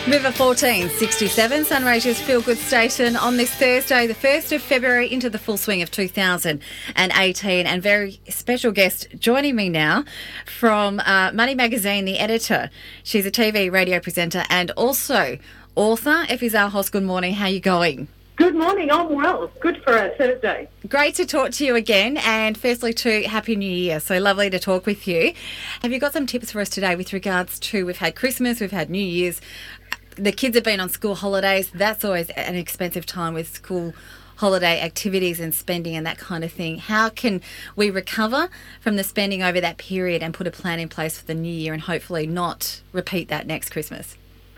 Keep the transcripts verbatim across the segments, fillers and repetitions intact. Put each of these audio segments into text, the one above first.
River fourteen sixty-seven, Sunraysia's Feel Good Station on this Thursday, the first of February, into the full swing of two thousand eighteen. And very special guest joining me now from uh, Money Magazine, the editor. She's a T V radio presenter and also author. Effie Zalhos, good morning. How are you going? Good morning. I'm well. Good for a Thursday. Great to talk to you again. And firstly, too, Happy New Year. So lovely to talk with you. Have you got some tips for us today with regards to, we've had Christmas, we've had New Year's. The kids have been on school holidays. That's always an expensive time with school holiday activities and spending and that kind of thing. How can we recover from the spending over that period and put a plan in place for the new year and hopefully not repeat that next Christmas?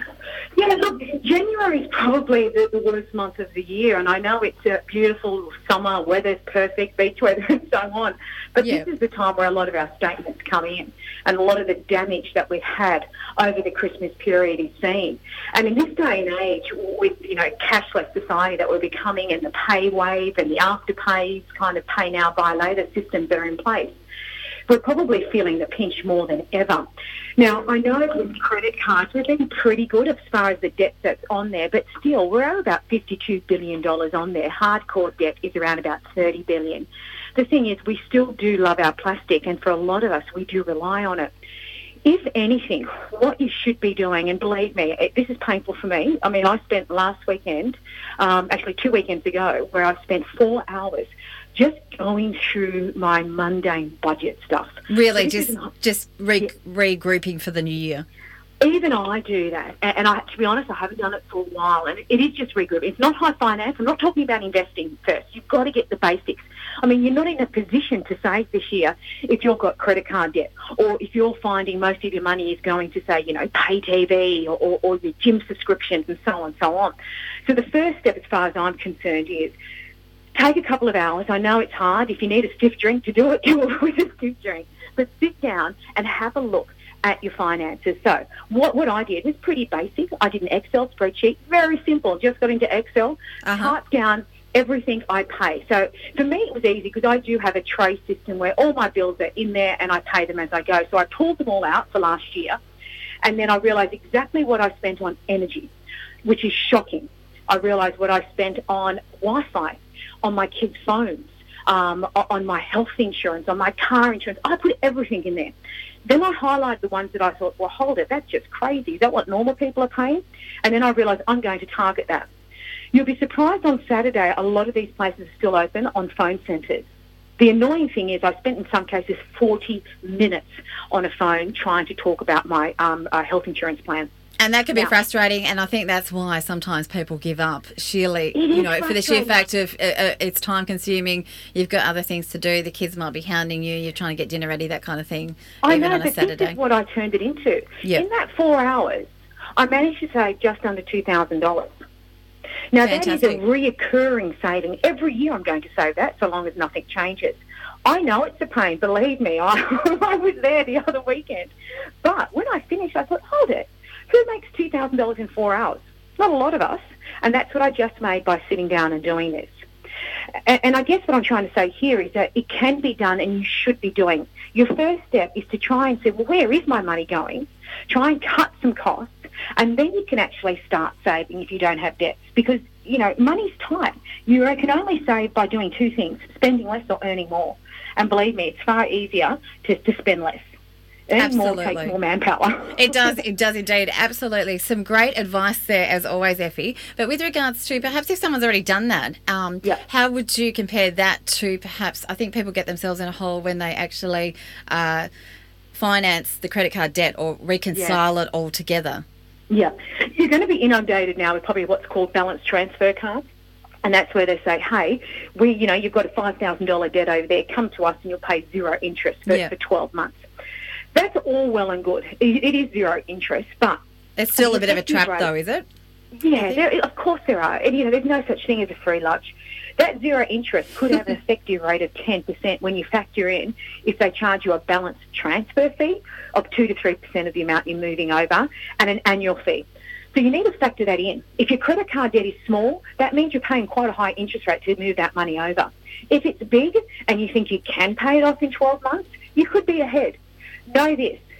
Yeah, look, January is probably the, the worst month of the year, and I know it's a beautiful summer, weather's perfect, beach weather and so on, but yeah. This is the time where a lot of our statements come in and a lot of the damage that we've had over the Christmas period is seen. And in this day and age, with, you know, cashless society that we're becoming and the pay wave and the afterpays kind of pay now, buy later systems that are in place, we're probably feeling the pinch more than ever. Now, I know with credit cards, we've been pretty good as far as the debt that's on there, but still, we're at about fifty-two billion dollars on there. Hardcore debt is around about thirty billion dollars. The thing is, we still do love our plastic, and for a lot of us, we do rely on it. If anything, what you should be doing, and believe me, it, this is painful for me. I mean, I spent last weekend, um, actually two weekends ago, where I spent four hours just going through my mundane budget stuff. Really, so just just re- yeah. regrouping for the new year. Even I do that, and I, to be honest, I haven't done it for a while, and it is just regrouping. It's not high finance. I'm not talking about investing first. You've got to get the basics. I mean, you're not in a position to save this year if you've got credit card debt, or if you're finding most of your money is going to, say, you know, pay T V or, or, or your gym subscriptions and so on and so on. So the first step, as far as I'm concerned, is take a couple of hours. I know it's hard. If you need a stiff drink to do it, do it with a stiff drink. But sit down and have a look at your finances. So what, what I did was pretty basic. I did an Excel spreadsheet, very simple. Just got into Excel, uh-huh. typed down everything I pay. So for me it was easy because I do have a tray system where all my bills are in there and I pay them as I go. So I pulled them all out for last year, and then I realised exactly what I spent on energy, which is shocking. I realised what I spent on Wi-Fi, on my kids' phones, um, on my health insurance, on my car insurance. I put everything in there. Then I highlighted the ones that I thought, well, hold it, that's just crazy. Is that what normal people are paying? And then I realised I'm going to target that. You'll be surprised on Saturday, a lot of these places are still open on phone centres. The annoying thing is I spent in some cases forty minutes on a phone trying to talk about my um, uh, health insurance plan. And that can be now, frustrating, and I think that's why sometimes people give up, surely, you know, for the sheer fact of uh, uh, it's time-consuming, you've got other things to do, the kids might be hounding you, you're trying to get dinner ready, that kind of thing, I even know, on a but Saturday. This is what I turned it into. Yep. In that four hours, I managed to save just under two thousand dollars. Now, Fantastic. That is a reoccurring saving. Every year I'm going to save that, so long as nothing changes. I know it's a pain, believe me. I, I was there the other weekend. But when I finished, I thought, hold it. Who makes two thousand dollars in four hours? Not a lot of us. And that's what I just made by sitting down and doing this. And, and I guess what I'm trying to say here is that it can be done and you should be doing. Your first step is to try and say, well, where is my money going? Try and cut some costs. And then you can actually start saving if you don't have debts. Because, you know, money's tight. You can only save by doing two things, spending less or earning more. And believe me, it's far easier to, to spend less. Earn Absolutely. more takes more manpower. It does, it does indeed, absolutely. Some great advice there, as always, Effie. But with regards to, perhaps if someone's already done that, um, yeah. how would you compare that to perhaps, I think people get themselves in a hole when they actually uh, finance the credit card debt or reconcile yeah. it all together? Yeah. You're going to be inundated now with probably what's called balance transfer cards. And that's where they say, hey, we, you know, you've got a five thousand dollars debt over there. Come to us and you'll pay zero interest for, yeah. for twelve months. That's all well and good. It, it is zero interest, but it's still a bit of a trap, rate, though, is it? Yeah, there, of course there are. And, you know, there's no such thing as a free lunch. That zero interest could have an effective rate of ten percent when you factor in if they charge you a balance transfer fee of two to three percent of the amount you're moving over and an annual fee. So you need to factor that in. If your credit card debt is small, that means you're paying quite a high interest rate to move that money over. If it's big and you think you can pay it off in twelve months, you could be ahead. Know this,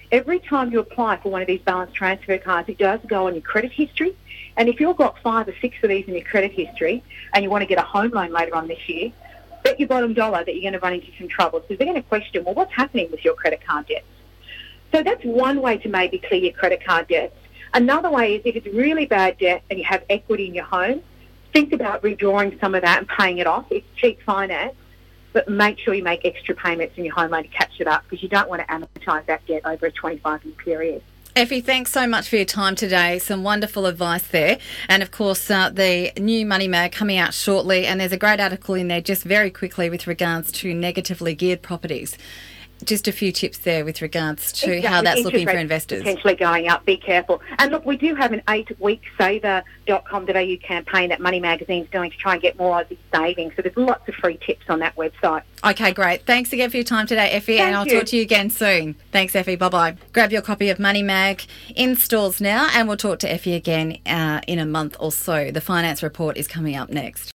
every time you apply for one of these balance transfer cards, it does go on your credit history. And if you've got five or six of these in your credit history and you want to get a home loan later on this year, bet your bottom dollar that you're going to run into some trouble. So they're going to question, well, what's happening with your credit card debts? So that's one way to maybe clear your credit card debts. Another way is if it's really bad debt and you have equity in your home, think about redrawing some of that and paying it off. It's cheap finance, but make sure you make extra payments in your home loan to catch it up, because you don't want to amortise that debt over a twenty-five year period. Effie, thanks so much for your time today. Some wonderful advice there. And of course, uh, the new Money Mag coming out shortly. And there's a great article in there just very quickly with regards to negatively geared properties. Just a few tips there with regards to exactly. how that's Interest looking for rates investors. Potentially going up. Be careful. And look, we do have an eight-week saver dot com dot a u campaign that Money Magazine's doing to try and get more Aussie savings. So there's lots of free tips on that website. Okay, great. Thanks again for your time today, Effie, Thank and I'll you. talk to you again soon. Thanks, Effie. Bye-bye. Grab your copy of Money Mag in stores now, and we'll talk to Effie again uh, in a month or so. The finance report is coming up next.